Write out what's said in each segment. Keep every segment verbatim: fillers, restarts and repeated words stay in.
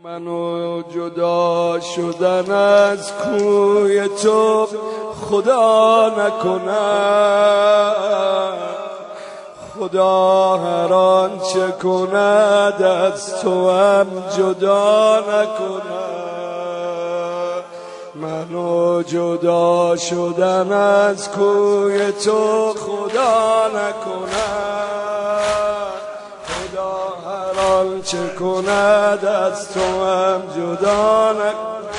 منو جدا شدن از کوی تو خدا نکند، خدا هر آنچه کند از تو هم جدا نکند. منو جدا شدن از کوی تو خدا نکند، خدا هر آنچه کند از تو هم جدا نکند.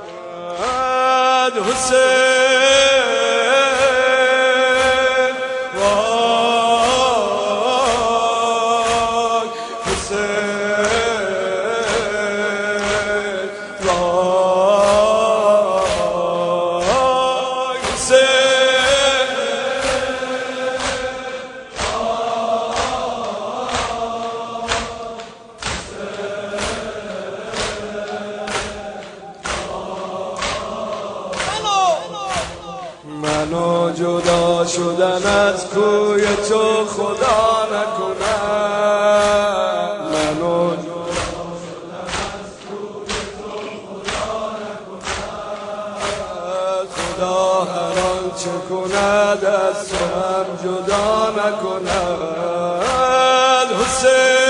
حسین وای حسین وای حسین منو جدا شدن از کوی تو خدا نکند، منو جدا شدن از کوی تو خدا نکند، خدا هر آنچه کند از تو هم جدا نکند. حسین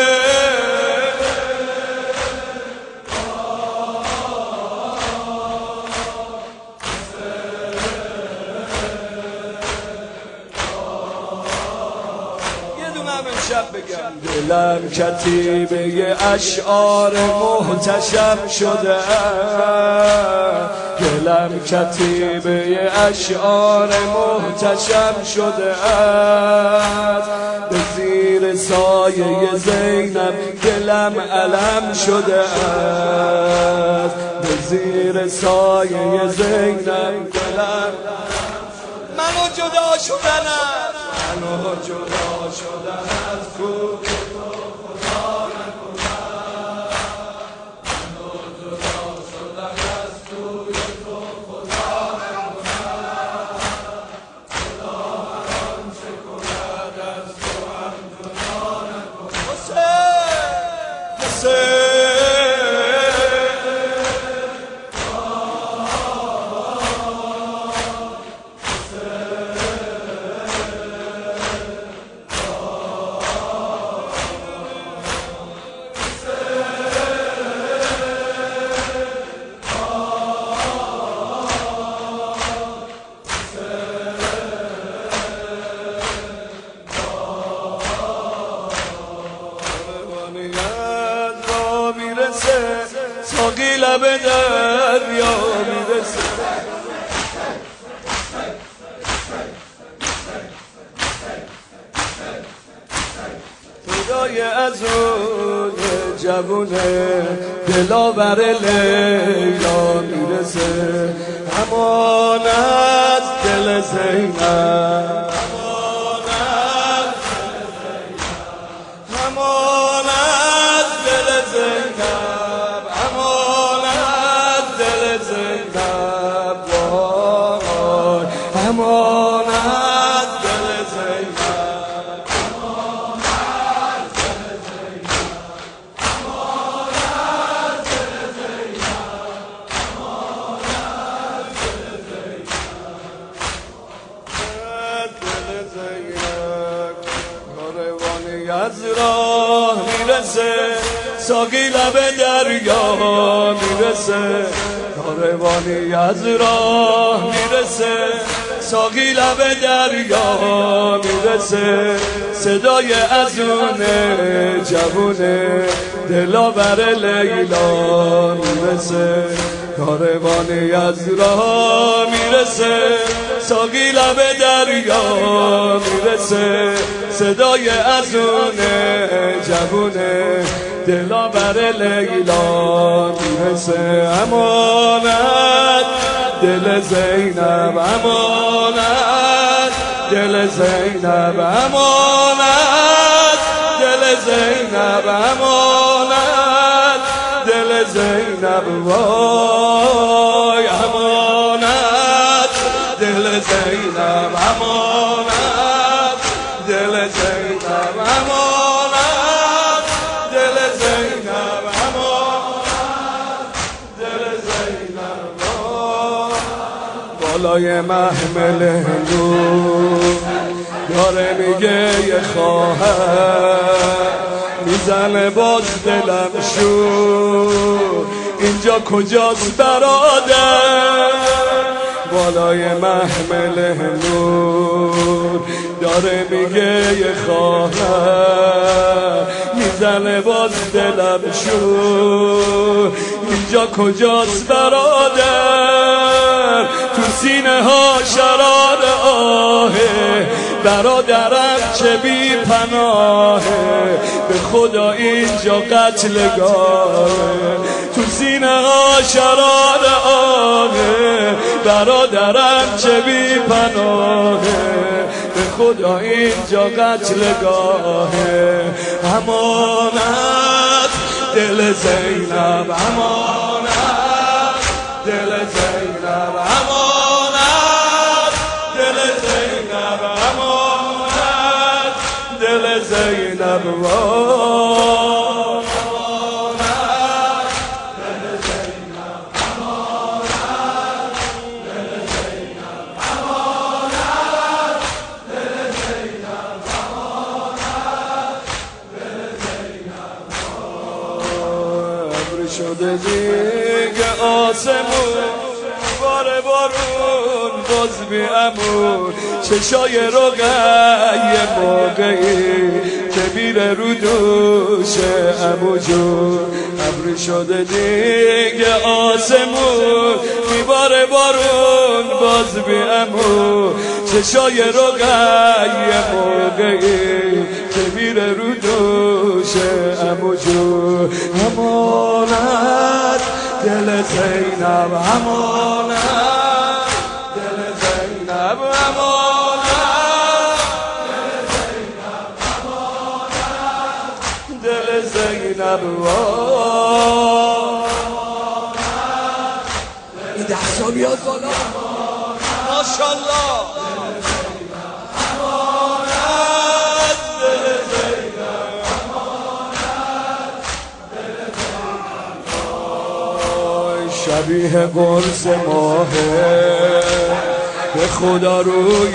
دلم کتیبه اشعار محتشم شده، دلم کتیبه اشعار محتشم شده است. به زیر سایه زینب دلم علم شده است، به زیر سایه زینب دلم. منو جدا شدن است، منو جدا شدن از کوی تو خدا نکند، منو جدا شدن از کوی تو خدا نکند، خدا هر آنچه کند از تو هم جدا نکند. حسین حسین ساقی لب دریا میرسه، صدای از اون جوونه دلاور لیلا میرسه. همان از دل زینب، همان از دل زینب، همان از دل زینب وای، همان از دل زینب، همان از دل زینب، همان از دل زینب، همان از دل زینب. کاروانی از راه میرسه، ساقی لب دریا میرسه، کاروانی از راه میرسه، ساقی لب دریا میرسه. صدای ازونه جوونه دلاور لیلا میرسه، کاروانی از راه میرسه، ساقی لب دریا میرسه. صدای ازونه جوونه دلاور لیلا میرسه. امانت دل زینب، امانت دل زینب، امانت دل زینب، امانت دل زینب وای، امانت دل زینب، امانت دل زینب، امانت دل زینب، امانت بالای محمل نور داره میگه یه خواهر میزنه باز دلم شور اینجا کجاست برادر بالای محمل نور داره میگه یه خواهر میزنه باز دلم شور اینجا کجاست برادر تو سینه ها شرار آهه برادرم چه بی پناهه به خدا اینجا قتلگاهه تو سینه ها شرار آهه برادرم چه بی پناهه به خدا اینجا قتلگاهه امانت دل زینب امانت دل زینب امانت دل زینب امانت دل زینب شده دیگه آسمون باره بارون باز بی امون چشای روغن یه موقعی که میره رو دوش عمو جون ابری شده دیگه آسمون میباره بارون باز بی امون چشای روغن یه موقعی که میره رو دوش عمو جون امانت دل زینب امانت دل زینب امانت دل زینب امانت دل زینب این ده سال بیاد بالا ماشاءالله شبیه قرص ماهه به خدا روی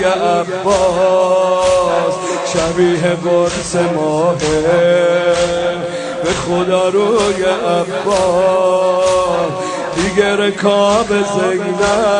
عباس شبیه قرص ماهه به خدا روی عباس دیگه رکاب زینب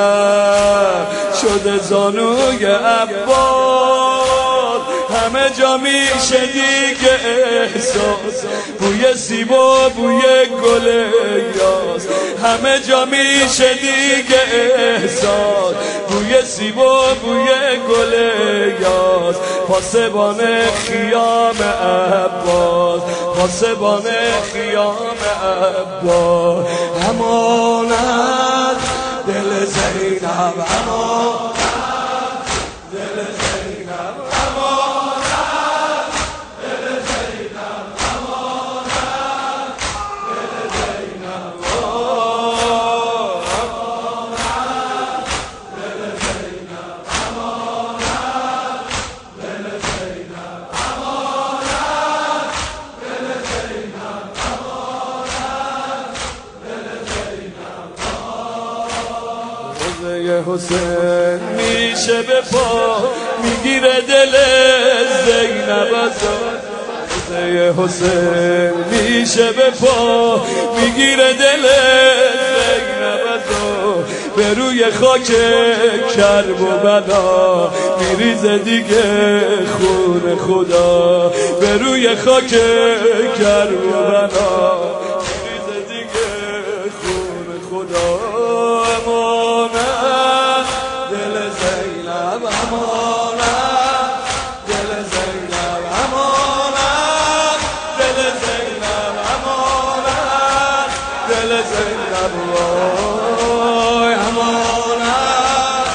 شده زانوی عباس همه جا میشه دیگه احساس بوی سیب و بوی گل یاس همه جا میشه دیگه احساس بوی سیب و بوی گل یاس پاسبان خیام عباس پاسبان خیام عباس امانت دل زینب امانت دل زینب امانت دل زینب امانت دل زینب امانت دل زینب امانت دل زینب امانت دل زینب امانت دل زینب روزه حسین میشه به پا میگیره دل زینب روزه حسین میشه به پا میگیره دل زینب به روی خاک کرب و بلا میریزه دیگه خون خدا به روی خاک کرب و بلا میریزه دیگه خون خدا امانت دل زینب امانت دل زینب امانت دل زینب امانت دل زینب وای امانت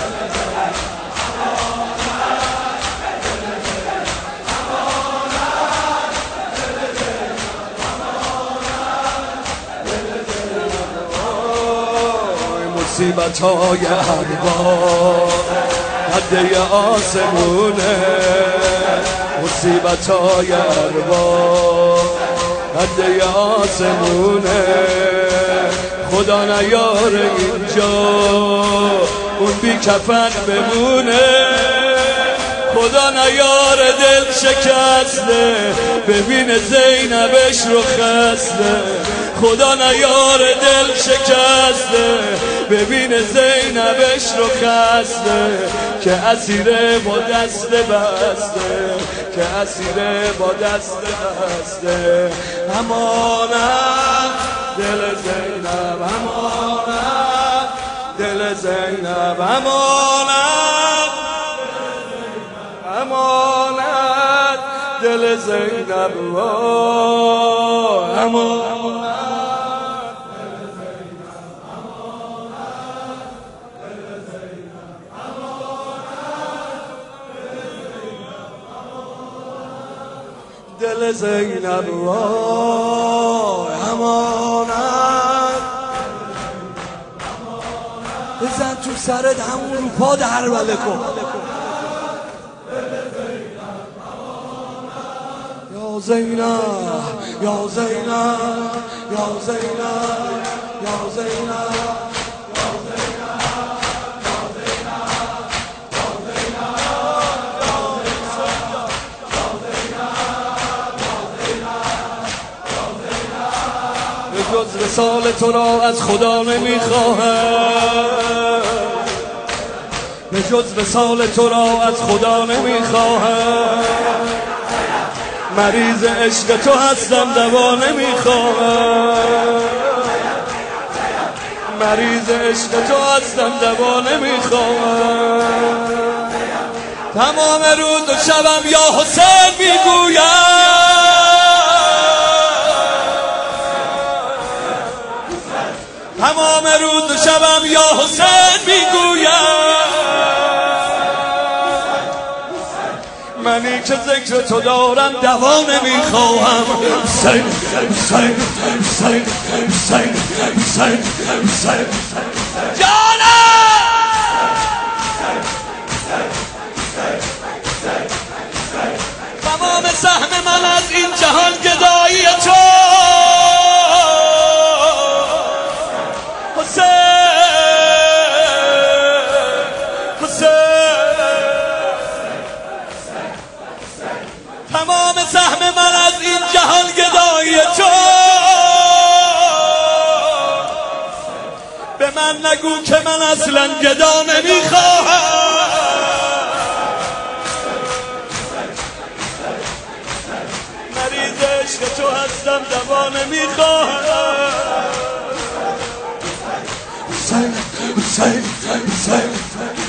مصیبت های ارباب حده آسمونه مصیبت های ارباب حده آسمونه خدا نیاره اینجا اون بی کفن بمونه. خدا نیار دل شکسته ببین زینبش رو خسته. خدا نیار دل شکسته ببین زینبش رو خسته. که اسیره با دست بسته که اسیره با دست بسته. امانت دل زینب امانت دل زینب امانت امانت دل زینب امانت. دل زینب وای امانت. بزن تو سرت همون رو پا در بله کن. یا زینب یا زینب یا زینب یا زینب جز وصال تو را از خدا نمیخواهم. به جز وصال تو را از خدا نمیخواهم. مریض عشق تو هستم دوا نمیخواهم. مریض عشق تو هستم دوا نمیخواهم. تمام روز و شبم یا حسین میگویم. تمام روز و شبم یا حسین میگویم. منی که ذکر تو دارم دوا نمیخواهم. حسین حسین حسین حسین حسین حسین جانم. تمام سهم من از این جهان گدایی تو. تمام سهم من از این جهان گدایی تو. به من نگو که من اصلا گدا نمیخواهم. مریض عشق تو هستم دوا نمیخواهم. حسین حسین حسین